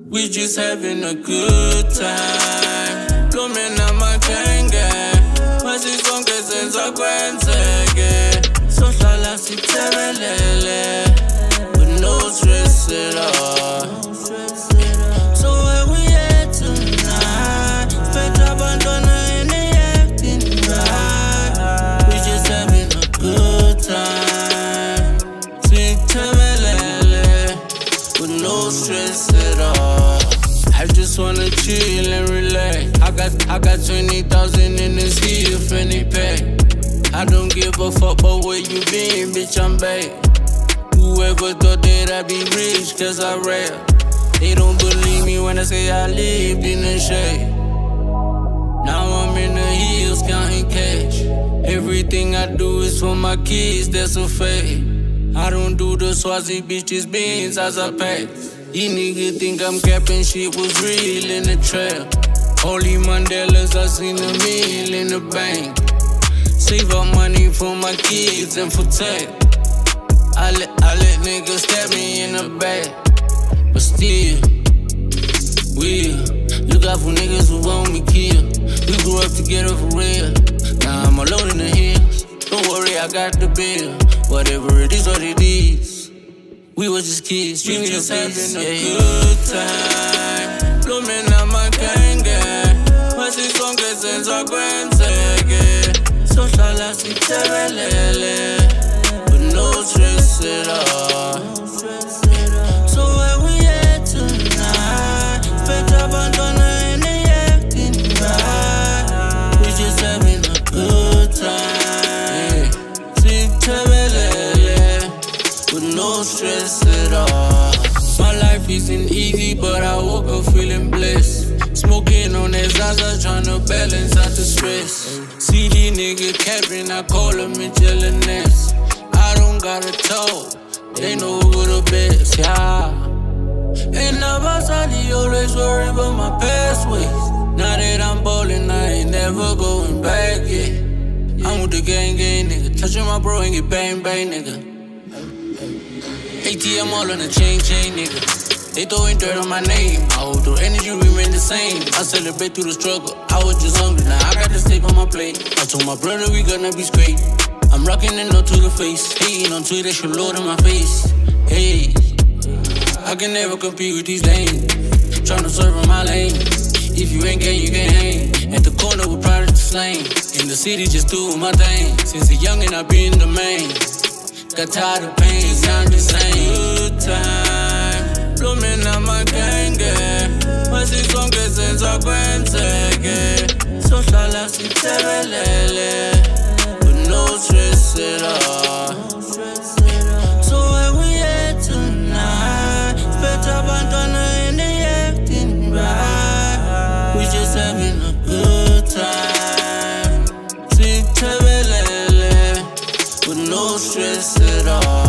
We just having a good time. Blooming on my gang. Masisonke senza kwenzeke. Sohlala sitebelele with no stress at all. So where we at tonight? Spent abandona in the acting right. We just having a good time. Sitebelele with no stress at all. I just wanna chill and relax. I got 20,000 in this heel fanny pack. I don't give a fuck about where you been, bitch, I'm back. Whoever thought that I'd be rich, cause I rap. They don't believe me when I say I lived in the shade. Now I'm in the hills counting cash. Everything I do is for my kids, that's a fact. I don't do the Swazi bitches beans as I pack. These niggas think I'm capping, shit was real in the trap. Only Mandelas, I seen a meal in the bank. Save up money for my kids and for tax. I let niggas stab me in the back. But still, we look out for niggas who want me killed. We grew up together for real. Now I'm alone in the hills. Don't worry, I got the bill. Whatever it is, what it is. We was just kids, we just having a good time. Blooming on my gang. Masisonke senza kwenzeke. Sohlala sitebelele with no stress at all. So where we at tonight? Spent abandona in the acting right. We just having a good time. Sitebelele with no stress at all. My life isn't easy, but I woke up feeling blessed. Smoking on that Zaza, tryna balance out the stress. See these niggas capping, I call them Ness. I don't gotta talk, they know who the best, yeah. And now I always worry about my past ways. Now that I'm ballin', I ain't never going back, yeah. I'm with the gang, nigga. Touching my bro and get bang, nigga. ATM all on the chain, nigga. They throwing dirt on my name. I hold the energy remain the same. I celebrate through the struggle. I was just hungry, now I got the steak on my plate. I told my brother we gonna be straight. I'm rocking it up to the face. Hating on Twitter, should load in my face. Hey, I can never compete with these lanes. Tryna serve in my lane. If you ain't gang, you can't hang. At the corner with Prodigy Slain. In the city, just doing my thing. Since a youngin', I been the main. Got tired of pain, sound the same. Good time. Blooming on my gang. Masisonke senza kwenzeke. Sohlala sitebelele with no stress at all. So where we at tonight? Spent abandona in the acting right. We just having a good time. Sitebelele with no stress at all.